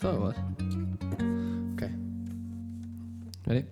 Thought it was. Okay. Ready?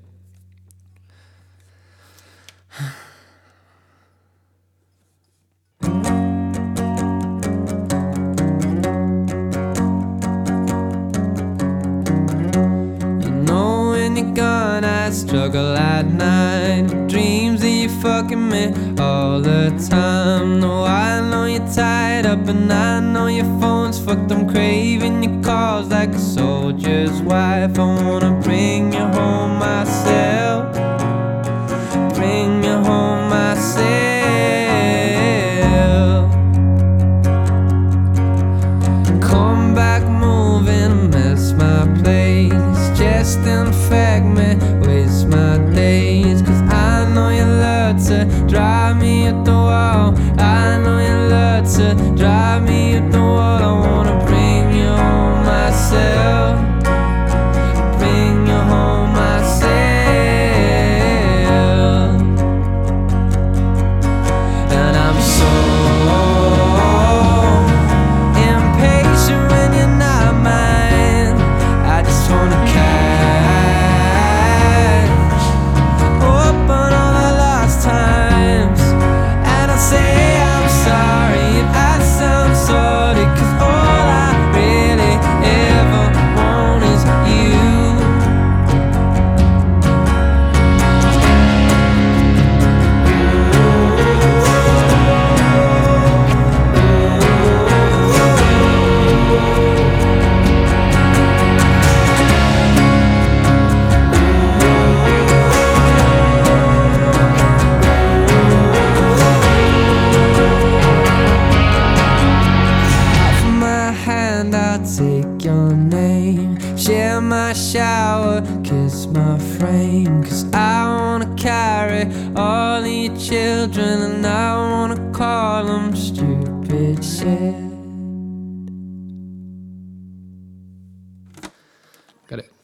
You know when you're gone, I struggle at night with dreams that you fucking me all the time. No, I know you're tied up and I know your phone's fucked. I'm craving your calls like a soldier's wife. I wanna bring you home myself, bring you home myself. Come back moving, mess my place, just infect me, waste my days. Cause I know you love to drive me at the wall, I know you love to drive me at the wall. I wanna bring you home myself, bring you home myself. And I'm so impatient when you're not mine. I just wanna catch up on all the lost times. And I'll say I'm sorry if I sound sorry, cause all I really ever want is you. I'll take your name, share my shower, kiss my frame. Cause I wanna carry all of your children and I wanna call them stupid shit. Got it.